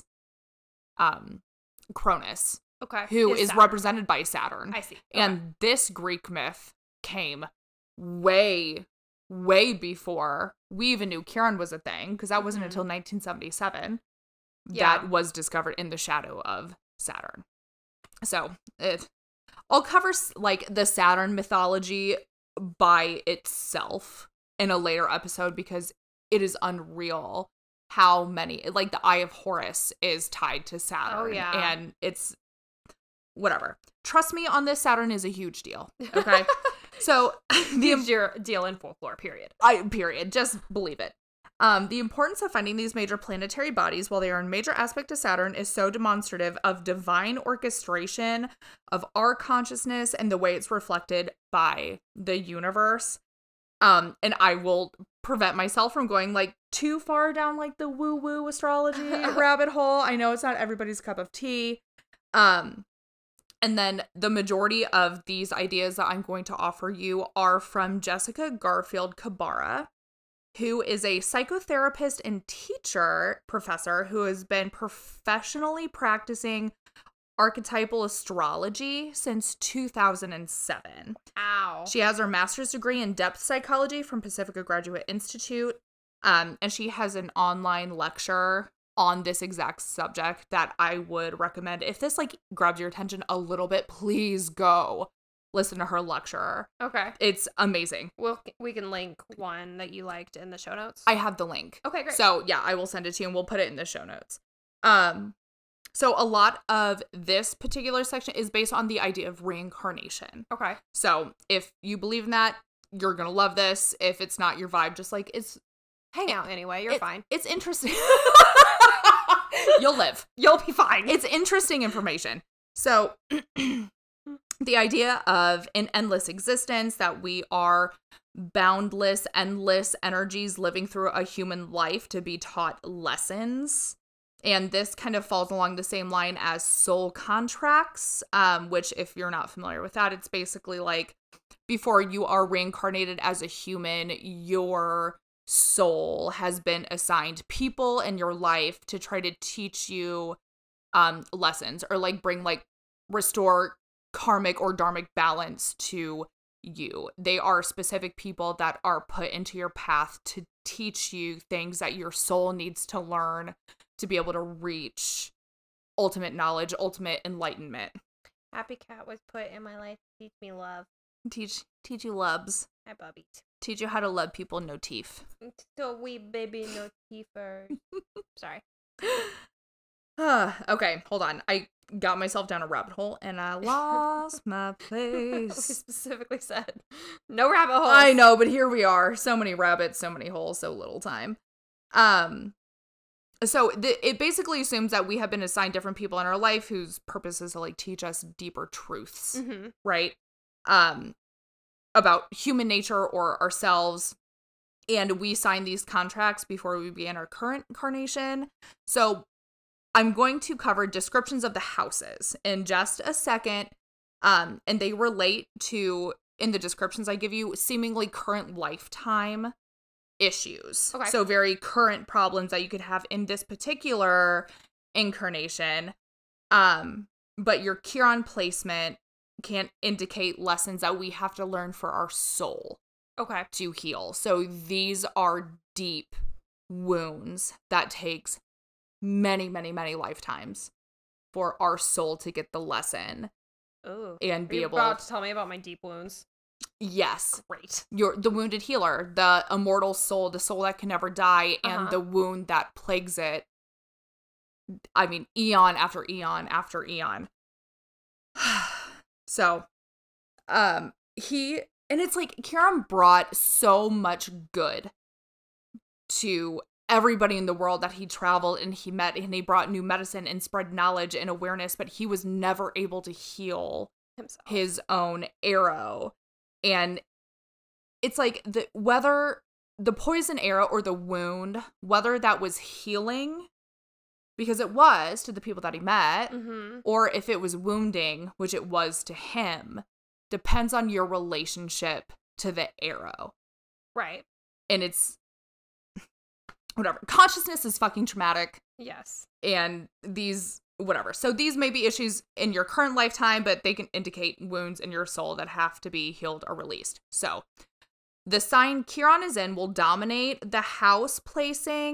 Cronus. Okay. Who is represented by Saturn. I see. Okay. And this Greek myth came way, way before we even knew Chiron was a thing, because that wasn't until 1977. that was discovered in the shadow of Saturn. So I'll cover like the Saturn mythology by itself in a later episode because it is unreal how many, like the Eye of Horus is tied to Saturn. Oh, yeah. And it's whatever. Trust me on this, Saturn is a huge deal. Okay. So Huge deal in folklore, period. Period. Just believe it. The importance of finding these major planetary bodies while they are in major aspect to Saturn is so demonstrative of divine orchestration of our consciousness and the way it's reflected by the universe. And I will prevent myself from going like too far down like the woo-woo astrology rabbit hole. I know it's not everybody's cup of tea. And then the majority of these ideas that I'm going to offer you are from Jessica Garfield Cabarra, who is a psychotherapist and professor who has been professionally practicing archetypal astrology since 2007. Ow. She has her master's degree in depth psychology from Pacifica Graduate Institute, and she has an online lecture on this exact subject that I would recommend. If this like grabs your attention a little bit, please go listen to her lecture. Okay. It's amazing. We can link one that you liked in the show notes. I have the link. Okay, great. So yeah, I will send it to you and we'll put it in the show notes. So a lot of this particular section is based on the idea of reincarnation. Okay. So if you believe in that, you're going to love this. If it's not your vibe, just like hang out anyway. You're fine. It's interesting. You'll live. You'll be fine. It's interesting information. So the idea of an endless existence, that we are boundless, endless energies living through a human life to be taught lessons. And this kind of falls along the same line as soul contracts, which if you're not familiar with that, it's basically like before you are reincarnated as a human, your soul has been assigned people in your life to try to teach you lessons or like bring like restore karmic or dharmic balance to you. They are specific people that are put into your path to teach you things that your soul needs to learn to be able to reach ultimate knowledge, ultimate enlightenment. Happy Cat was put in my life to teach me love. Teach you loves. Hi, Bobby. Teach you how to love people, no teeth. So we baby no teeth first. Sorry. Okay, hold on. I got myself down a rabbit hole and I lost my place. We specifically said no rabbit holes. I know, but here we are. So many rabbits, so many holes, so little time. So it basically assumes that we have been assigned different people in our life whose purpose is to like teach us deeper truths, right? About human nature or ourselves. And we sign these contracts before we begin our current incarnation. So I'm going to cover descriptions of the houses in just a second. And they relate to, in the descriptions I give you, seemingly current lifetime issues. Okay. So very current problems that you could have in this particular incarnation. But your Chiron placement can indicate lessons that we have to learn for our soul. Okay. To heal. So these are deep wounds that takes many, many, many lifetimes for our soul to get the lesson. Ooh. And be able about to tell me about my deep wounds. Yes. Great. You're the wounded healer, the immortal soul, the soul that can never die, and the wound that plagues it. I mean, eon after eon after eon. So, and it's like Chiron brought so much good to everybody in the world that he traveled and he met, and he brought new medicine and spread knowledge and awareness, but he was never able to heal his own arrow. And it's like whether the poison arrow or the wound, whether that was healing, because it was to the people that he met, or if it was wounding, which it was to him, depends on your relationship to the arrow. Right. And it's whatever. Consciousness is fucking traumatic. Yes. And these, whatever. So these may be issues in your current lifetime, but they can indicate wounds in your soul that have to be healed or released. So the sign Chiron is in will dominate the house placing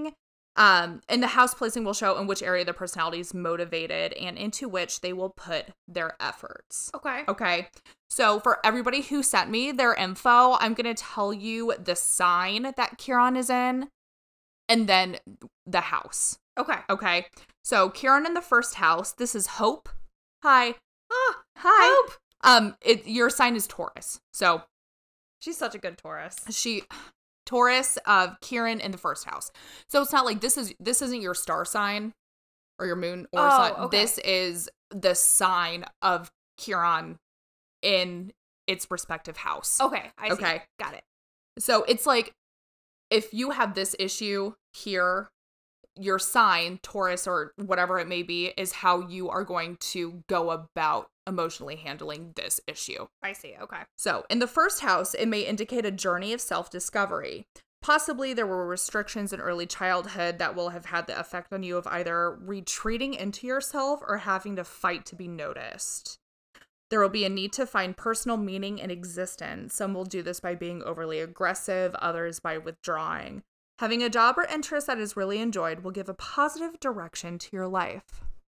And the house placing will show in which area the personality is motivated and into which they will put their efforts. Okay. Okay. So for everybody who sent me their info, I'm going to tell you the sign that Chiron is in and then the house. Okay. Okay. So Chiron in the first house, this is Hope. Hi. Ah, Hi. Hope. Your sign is Taurus. So She's such a good Taurus. Taurus of Chiron in the first house. So it's not like this isn't your star sign or your moon or sun. Okay. This is the sign of Chiron in its respective house. Okay. I see. Okay. Got it. So it's like if you have this issue here, your sign, Taurus or whatever it may be, is how you are going to go about emotionally handling this issue. I see. Okay. So, in the first house, it may indicate a journey of self-discovery. Possibly there were restrictions in early childhood that will have had the effect on you of either retreating into yourself or having to fight to be noticed. There will be a need to find personal meaning in existence. Some will do this by being overly aggressive, others by withdrawing. Having a job or interest that is really enjoyed will give a positive direction to your life.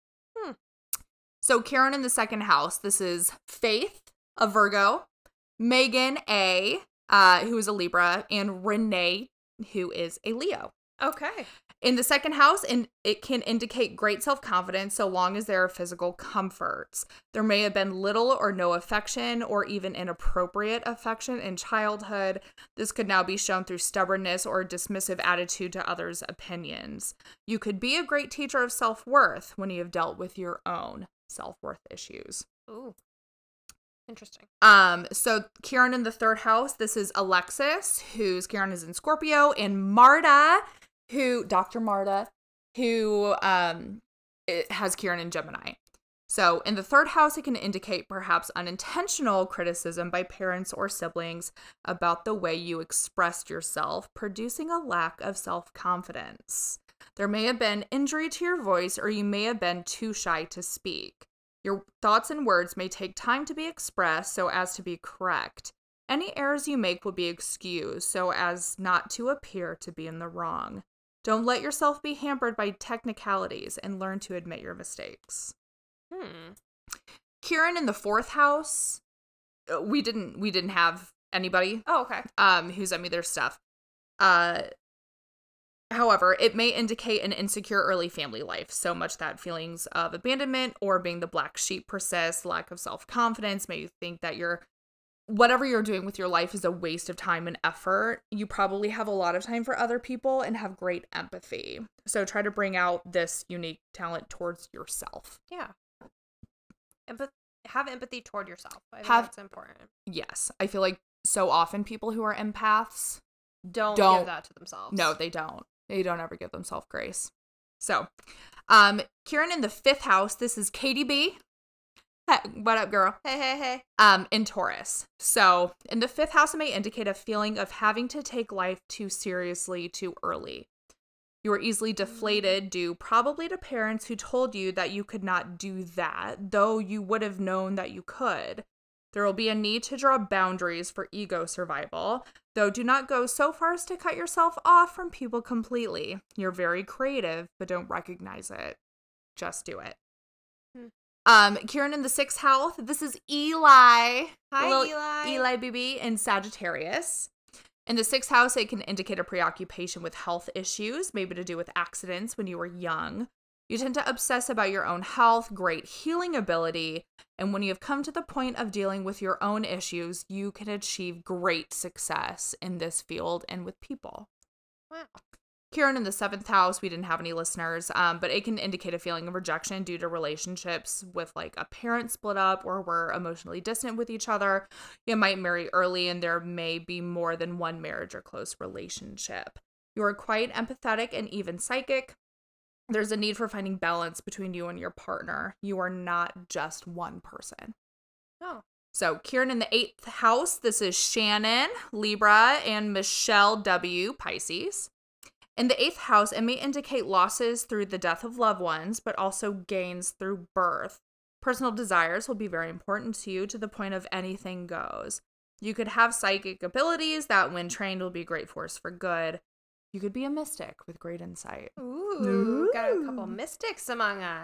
So Chiron in the second house, this is Faith, a Virgo, Megan, who is a Libra, and Renee, who is a Leo. Okay. In the second house, and it can indicate great self-confidence so long as there are physical comforts. There may have been little or no affection or even inappropriate affection in childhood. This could now be shown through stubbornness or a dismissive attitude to others' opinions. You could be a great teacher of self-worth when you have dealt with your own self-worth issues. Ooh. Interesting. So Chiron in the third house, this is Alexis, whose Chiron is in Scorpio, and Dr. Marta, who has Chiron in Gemini. So in the third house, it can indicate perhaps unintentional criticism by parents or siblings about the way you expressed yourself, producing a lack of self-confidence. There may have been injury to your voice, or you may have been too shy to speak. Your thoughts and words may take time to be expressed so as to be correct. Any errors you make will be excused so as not to appear to be in the wrong. Don't let yourself be hampered by technicalities and learn to admit your mistakes. Chiron in the fourth house, we didn't have anybody. Oh, okay. Who sent me their stuff. However, it may indicate an insecure early family life, so much that feelings of abandonment or being the black sheep persist, lack of self-confidence, may you think that whatever you're doing with your life is a waste of time and effort. You probably have a lot of time for other people and have great empathy. So try to bring out this unique talent towards yourself. Yeah. Have empathy toward yourself. I think that's important. Yes. I feel like so often people who are empaths don't give that to themselves. No, they don't. They don't ever give themselves grace. So, Chiron in the fifth house, this is Katie B. Hey, what up, girl? Hey. In Taurus. So, in the fifth house, it may indicate a feeling of having to take life too seriously too early. You are easily deflated due probably to parents who told you that you could not do that, though you would have known that you could. There will be a need to draw boundaries for ego survival, though do not go so far as to cut yourself off from people completely. You're very creative, but don't recognize it. Just do it. Chiron in the sixth house, this is Eli. Hi, Eli. Eli BB in Sagittarius. In the sixth house, it can indicate a preoccupation with health issues, maybe to do with accidents when you were young. You tend to obsess about your own health, great healing ability, and when you have come to the point of dealing with your own issues, you can achieve great success in this field and with people. Wow. Chiron in the seventh house, we didn't have any listeners, but it can indicate a feeling of rejection due to relationships with like a parent split up or were emotionally distant with each other. You might marry early and there may be more than one marriage or close relationship. You are quite empathetic and even psychic. There's a need for finding balance between you and your partner. You are not just one person. Oh. So Chiron in the eighth house, this is Shannon, Libra, and Michelle W, Pisces. In the eighth house, it may indicate losses through the death of loved ones, but also gains through birth. Personal desires will be very important to you to the point of anything goes. You could have psychic abilities that, when trained, will be a great force for good. You could be a mystic with great insight. Ooh, got a couple mystics among us.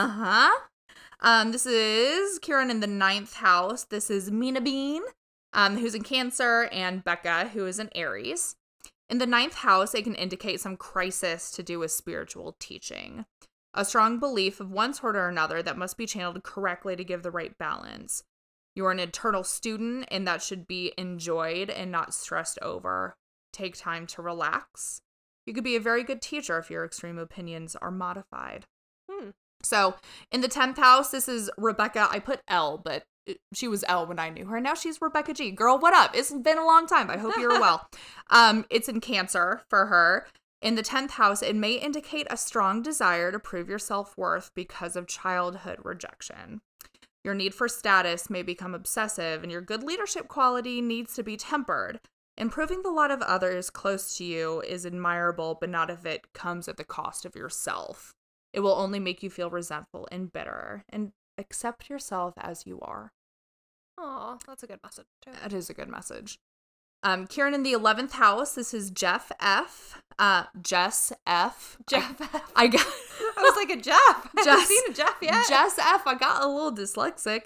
This is Kieran in the 9th house. This is Mina Bean, who's in Cancer, and Becca, who is in Aries. In the 9th house, it can indicate some crisis to do with spiritual teaching. A strong belief of one sort or another that must be channeled correctly to give the right balance. You're an eternal student, and that should be enjoyed and not stressed over. Take time to relax. You could be a very good teacher if your extreme opinions are modified. So, in the 10th house, this is Rebecca. I put L, but she was L when I knew her. Now she's Rebecca G. Girl, what up? It's been a long time. I hope you're well. It's in Cancer for her. In the 10th house, it may indicate a strong desire to prove your self-worth because of childhood rejection. Your need for status may become obsessive, and your good leadership quality needs to be tempered. Improving the lot of others close to you is admirable, but not if it comes at the cost of yourself. It will only make you feel resentful and bitter, and accept yourself as you are. Aw, that's a good message, too. That is a good message. Kieran in the 11th house, this is Jeff F. Jess F. Jeff F. I was like a Jeff. I haven't seen a Jeff yet. Jess F. I got a little dyslexic.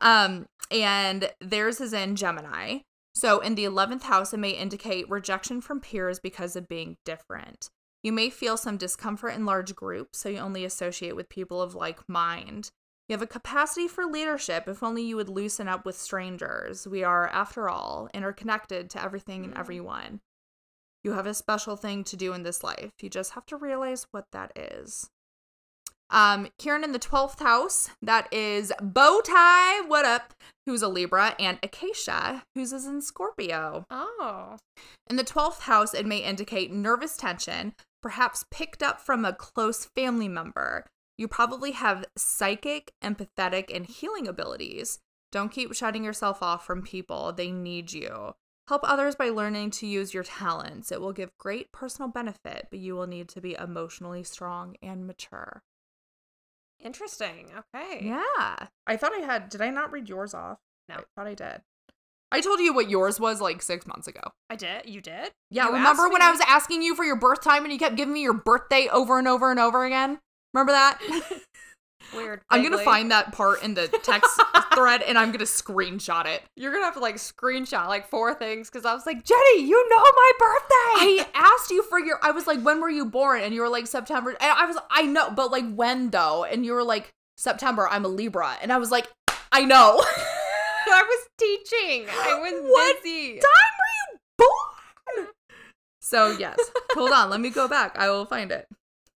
And theirs is in Gemini. So in the 11th house, it may indicate rejection from peers because of being different. You may feel some discomfort in large groups, so you only associate with people of like mind. You have a capacity for leadership if only you would loosen up with strangers. We are, after all, interconnected to everything and everyone. You have a special thing to do in this life. You just have to realize what that is. Kieran in the 12th house, that is Bowtie, what up, who's a Libra, and Acacia, who's in Scorpio. Oh. In the 12th house, it may indicate nervous tension, perhaps picked up from a close family member. You probably have psychic, empathetic, and healing abilities. Don't keep shutting yourself off from people. They need you. Help others by learning to use your talents. It will give great personal benefit, but you will need to be emotionally strong and mature. Interesting. Okay. Yeah. I thought I had, did I not read yours off? No. I thought I did. I told you what yours was like 6 months ago. I did? You did? Yeah, You remember asked when me- I was asking you for your birth time and you kept giving me your birthday over and over and over again? Remember that? Weird. I'm going to vaguely. find that part in the text thread and I'm going to screenshot it. You're gonna have to like screenshot like 4 things because I was like, Jenny, you know my birthday. I asked you for I was like, when were you born? And you were like, September. And I know, but like when though? And you were like, September, I'm a Libra. And I was like, I know. I was teaching. I was What busy. time were you born? So yes, hold on. Let me go back. I will find it.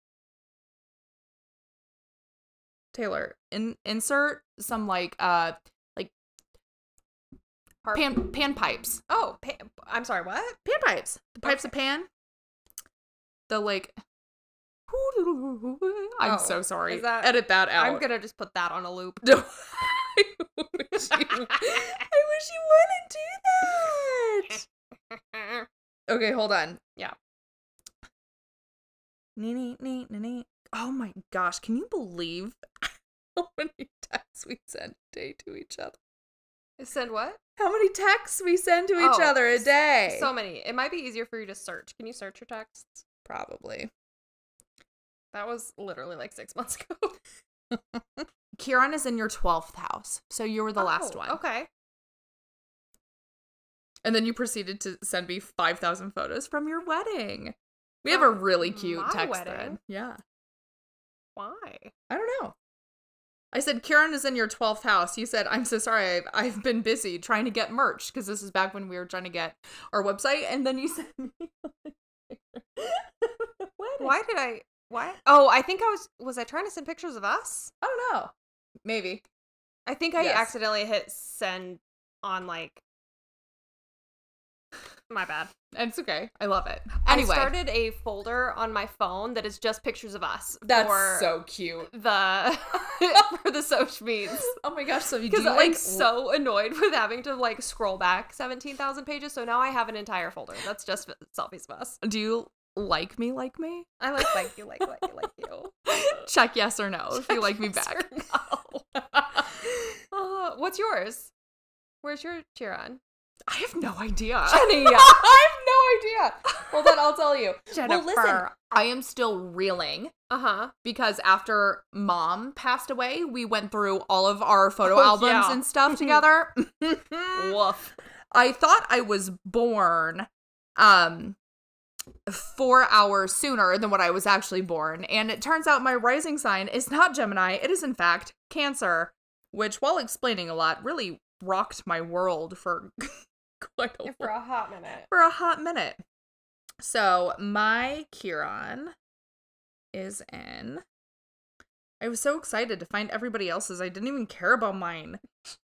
Taylor, insert some like pan pipes. Oh, I'm sorry. What? Pan pipes. The pipes of pan. The like. I'm so sorry. is that- Edit that out. I'm gonna just put that on a loop. No. I wish you wouldn't do that. Okay, hold on. Yeah. Oh my gosh, can you believe how many texts we send a day to each other? Send what? How many texts we send to each other a day? So many. It might be easier for you to search. Can you search your texts? Probably. That was literally like 6 months ago. Kieran is in your 12th house, so you were the last one. Okay. And then you proceeded to send me 5,000 photos from your wedding. We have a really cute my text wedding? thread. Yeah. Why? I don't know. I said, Kieran is in your 12th house. You said, I'm so sorry. I've been busy trying to get merch because this is back when we were trying to get our website. And then you sent me. Why did I? Why? Oh, I think was I trying to send pictures of us? I don't know. Maybe. I think I Yes. accidentally hit send on like. My bad. It's okay. I love it. Anyway. I started a folder on my phone that is just pictures of us. That's for so cute. the for the social medias. Oh my gosh. So you do Because you I'm like so annoyed with having to like scroll back 17,000 pages. So now I have an entire folder that's just selfies of us. do you like me like me? I like you, like you. Check yes or no if you like me Yes back. or no. What's yours? Where's your cheer on? I have no idea. Jenny. I have no idea. Well, then I'll tell you. Jennifer. Well, listen, I am still reeling. Because after Mom passed away, we went through all of our photo albums and stuff together. Woof. I thought I was born 4 hours sooner than what I was actually born. And it turns out my rising sign is not Gemini. It is, in fact, Cancer, which, while explaining a lot, really rocked my world for quite For a hot minute. For a hot minute. So, my Chiron is in... I was so excited to find everybody else's. I didn't even care about mine.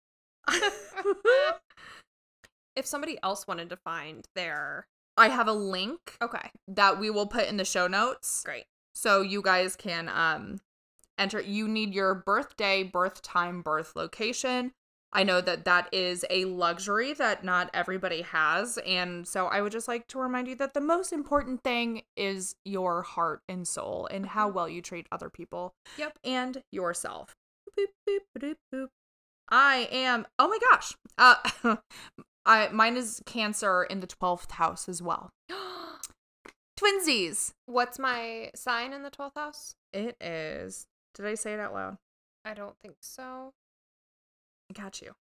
If somebody else wanted to find their... I have a link Okay. that we will put in the show notes. Great. So you guys can enter. You need your birthday, birth time, birth location. I know that that is a luxury that not everybody has. And so I would just like to remind you that the most important thing is your heart and soul and how well you treat other people. Yep. And yourself. Boop, boop, boop, boop. I am, oh my gosh. Mine is Cancer in the 12th house as well. Twinsies. What's my sign in the 12th house? It is, did I say it out loud? I don't think so. I got you.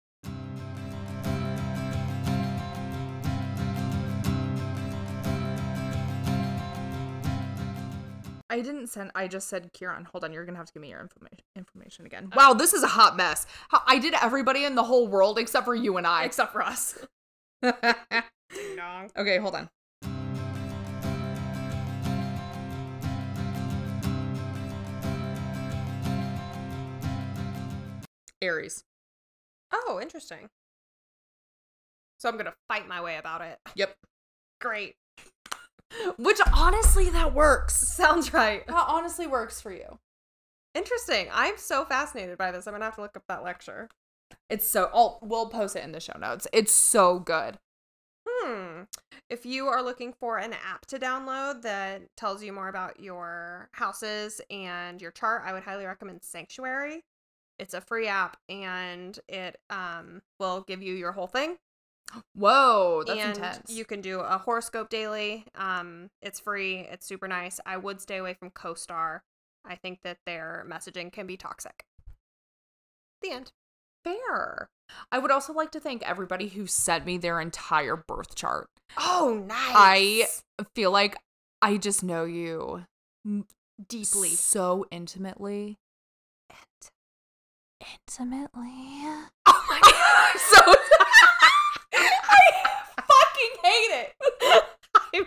I just said Chiron. Hold on, you're gonna have to give me your information again. Wow, this is a hot mess. I did everybody in the whole world except for you and I. Except for us. Okay, hold on. Aries. Oh, interesting. So I'm gonna fight my way about it. Yep. Great. Which honestly, that works. Sounds right. That honestly works for you. Interesting. I'm so fascinated by this. I'm gonna have to look up that lecture. It's so, we'll post it in the show notes. It's so good. If you are looking for an app to download that tells you more about your houses and your chart, I would highly recommend Sanctuary. It's a free app and it will give you your whole thing. Whoa, that's and intense. You can do a horoscope daily. It's free. It's super nice. I would stay away from CoStar. I think that their messaging can be toxic. The end. Fair. I would also like to thank everybody who sent me their entire birth chart. Oh, nice. I feel like I just know you deeply. So intimately. Intimately. Oh my god, I'm so I fucking hate it. I'm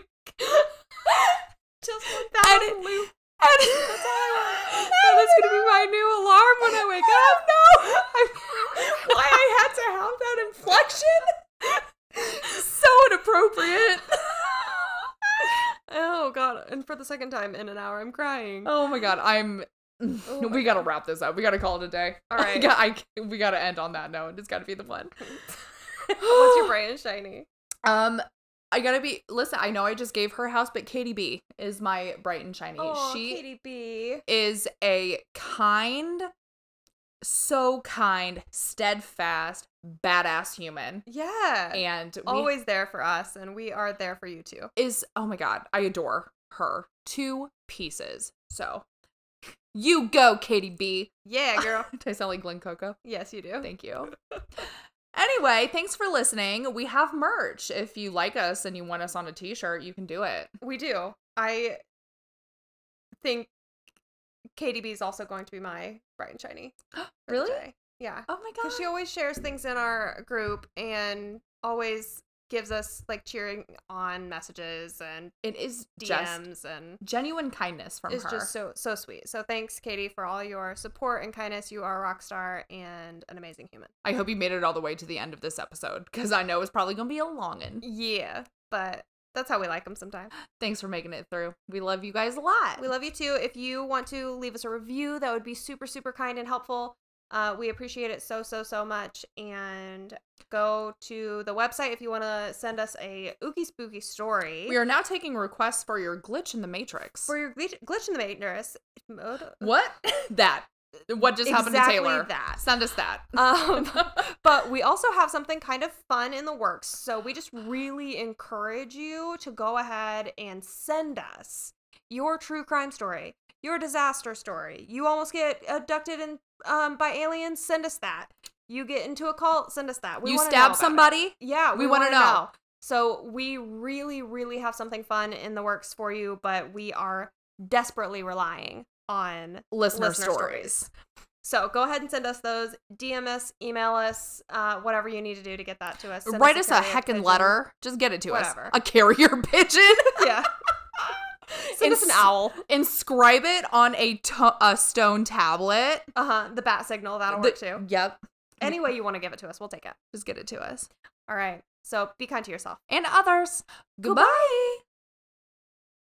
just let that on loop. That's all I want. That is gonna be my new alarm when I wake up. No, why I had to have that inflection? So inappropriate. Oh god! And for the second time in an hour, I'm crying. Oh my god, we gotta wrap this up. We gotta call it a day. All right. We gotta end on that note. It's gotta be the one. What's your bright and shiny? Listen, I know I just gave her house, but Katie B is my bright and shiny. Oh, she Katie B is a so kind, steadfast, badass human. Yeah. And always there for us, and we are there for you too. Oh my god, I adore her. 2 pieces. So you go, Katie B. Yeah, girl. Do I sound like Glen Coco? Yes, you do. Thank you. Anyway, thanks for listening. We have merch. If you like us and you want us on a t-shirt, you can do it. We do. I think Katie B is also going to be my bright and shiny. Really? Yeah. Oh my god. Because she always shares things in our group and always gives us like cheering on messages, and it is DMs and genuine kindness from her. It's just so sweet. So thanks, Katie, for all your support and kindness. You are a rock star and an amazing human. I hope you made it all the way to the end of this episode, because I know it's probably gonna be a long one. Yeah, but that's how we like them sometimes. Thanks for making it through. We love you guys a lot. We love you too. If you want to leave us a review, that would be super, super kind and helpful. We appreciate it so much. And go to the website if you want to send us a ooky spooky story. We are now taking requests for your glitch in the Matrix. For your glitch in the Matrix. What? That. what just happened to Exactly Taylor. that. Send us that. But we also have something kind of fun in the works. So we just really encourage you to go ahead and send us your true crime story, your disaster story. You almost get abducted by aliens, send us that. You get into a cult, send us that. You stab somebody? Yeah, we want to know. So we really, really have something fun in the works for you, but we are desperately relying on listener stories. So go ahead and send us those. DM us, email us, whatever you need to do to get that to us. Send Write us a heckin' pigeon. letter. Just get it to Whatever. us. A carrier pigeon. Yeah. Send us an owl. Inscribe it on a stone tablet. The bat signal, that'll work too. Yep. Any way you want to give it to us, we'll take it. Just get it to us. All right. So be kind to yourself. And others. Goodbye.